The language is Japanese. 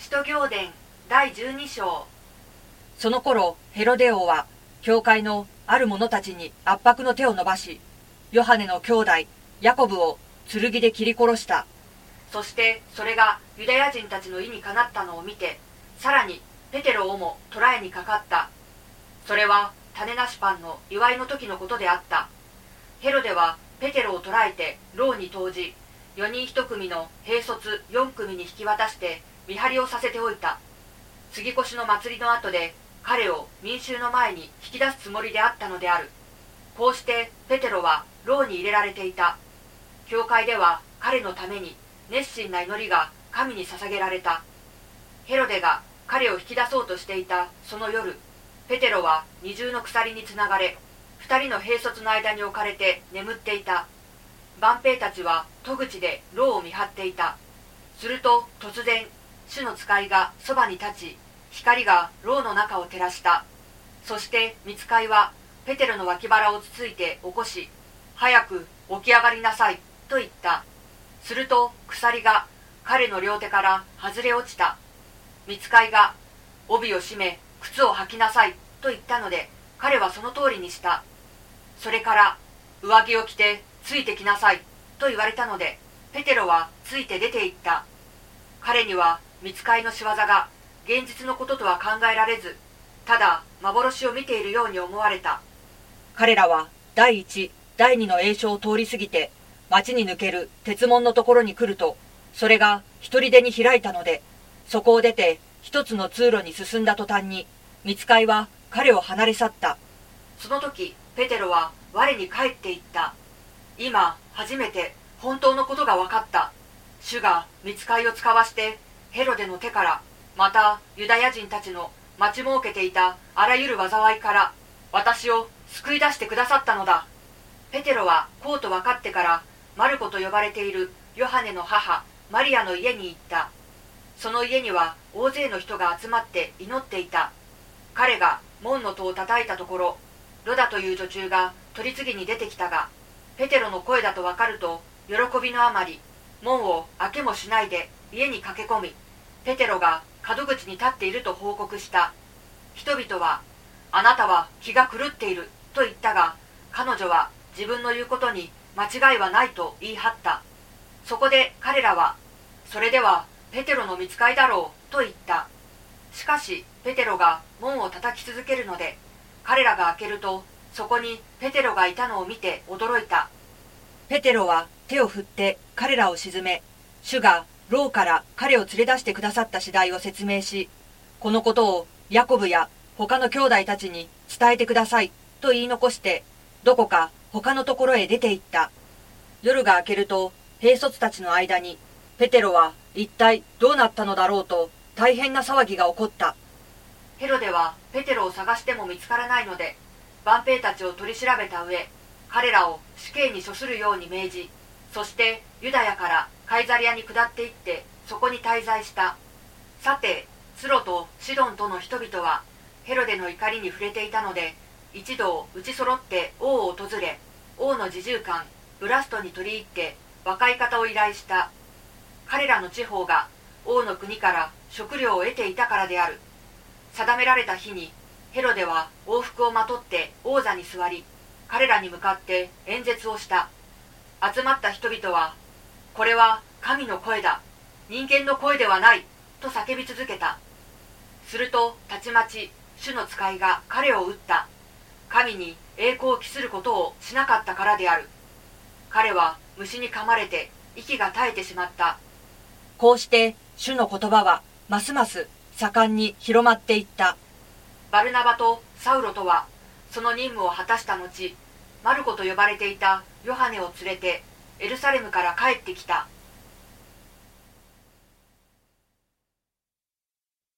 使徒行伝第12章。 その頃ヘロデ王は教会のある者たちに圧迫の手を伸ばし、ヨハネの兄弟ヤコブを剣で切り殺した。 そしてそれがユダヤ人たちの意にかなったのを見て、さらにペテロをも捕らえにかかった。それは種なしパンの祝いの時のことであった。ヘロデはペテロを捕らえて牢に投じ、4人1組の兵卒4組に引き渡して見張りをさせておいた。杉越の祭りの後で彼を民衆の前に引き出すつもりであったのである。こうしてペテロは牢に入れられていた。教会では彼のために熱心な祈りが神に捧げられた。ヘロデが彼を引き出そうとしていたその夜、ペテロは二重の鎖につながれ、2人の兵卒の間に置かれて眠っていた。万兵たちは戸口で牢を見張っていた。すると突然、主の使いがそばに立ち、光が牢の中を照らした。そして御使いはペテロの脇腹をつついて起こし、早く起き上がりなさいと言った。すると鎖が彼の両手から外れ落ちた。御使いが帯を締め靴を履きなさいと言ったので、彼はその通りにした。それから上着を着てついてきなさいと言われたので、ペテロはついて出て行った。彼には御使いの仕業が現実のこととは考えられず、ただ幻を見ているように思われた。 彼らは第一、第二の栄所を通り過ぎて、町に抜ける鉄門のところに来ると、それが一人出に開いたので、そこを出て一つの通路に進んだ途端に、御使いは彼を離れ去った。 その時ペテロは我に帰っていった。今初めて本当のことが分かった。主が御使いを使わしてヘロデの手から、またユダヤ人たちの待ち設けていたあらゆる災いから私を救い出してくださったのだ。ペテロはこうと分かってから、マルコと呼ばれているヨハネの母マリアの家に行った。その家には大勢の人が集まって祈っていた。彼が門の戸を叩いたところ、ロダという女中が取り次ぎに出てきたが、ペテロの声だと分かると喜びのあまり、門を開けもしないで家に駆け込み、ペテロが門口に立っていると報告した。人々は、あなたは気が狂っていると言ったが、彼女は自分の言うことに間違いはないと言い張った。そこで彼らは、それではペテロの御使いだろうと言った。しかしペテロが門を叩き続けるので、彼らが開けるとそこにペテロがいたのを見て驚いた。 ペテロは手を振って彼らを鎮め、主が牢から彼を連れ出してくださった次第を説明し、このことをヤコブや他の兄弟たちに伝えてくださいと言い残して、どこか他のところへ出て行った。夜が明けると兵卒たちの間に、ペテロは一体どうなったのだろうと大変な騒ぎが起こった。 ヘロデはペテロを探しても見つからないので、万兵たちを取り調べた上、彼らを死刑に処するように命じ、そしてユダヤからカイザリアに下って行ってそこに滞在した。さてツロとシドンとの人々はヘロデの怒りに触れていたので、一同うちそろって王を訪れ、王の侍従官ブラストに取り入って和解方を依頼した。彼らの地方が王の国から食料を得ていたからである。定められた日にヘロデは王服をまとって王座に座り、彼らに向かって演説をした。集まった人々は、これは神の声だ、人間の声ではないと叫び続けた。するとたちまち主の使いが彼を撃った。神に栄光を期することをしなかったからである。彼は虫に噛まれて息が絶えてしまった。 こうして主の言葉はますます盛んに広まっていった。 バルナバとサウロとはその任務を果たした後、マルコと呼ばれていたヨハネを連れてエルサレムから帰ってきた。